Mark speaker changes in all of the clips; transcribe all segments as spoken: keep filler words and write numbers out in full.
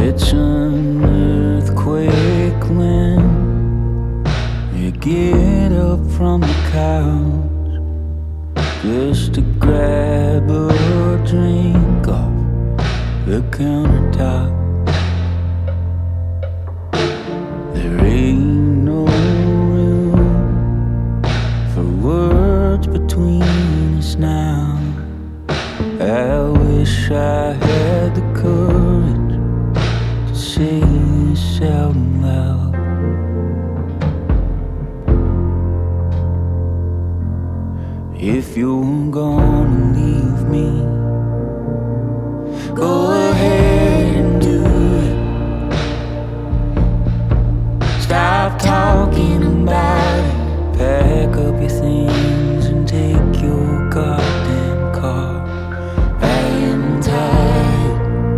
Speaker 1: It's an earthquake when you get up from the couch just to grab a drink off the countertop. There ain't no room for words between us now. I wish I had the courage to say this out loud. If you're gonna leave me, go ahead and do it. Stop talking about it. Pack up your things and take your goddamn car. I am tired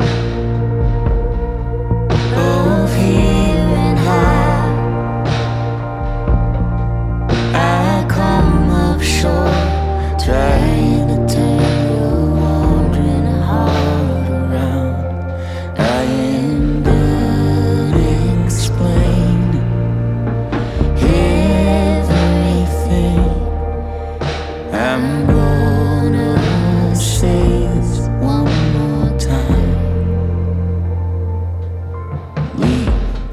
Speaker 1: of hearing how I come up short, trying to turn your wandering heart around. I am done explaining everything. I'm gonna say this one more time. Leave.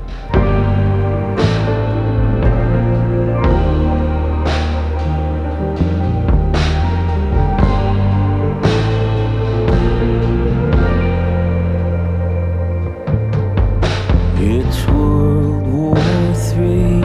Speaker 1: It's World War Three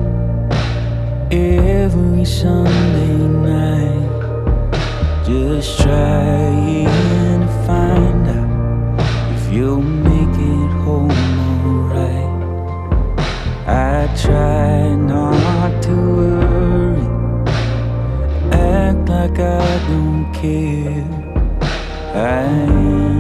Speaker 1: every Sunday night, just trying to find out if you'll make it home alright. I try not to worry, act like I don't care. I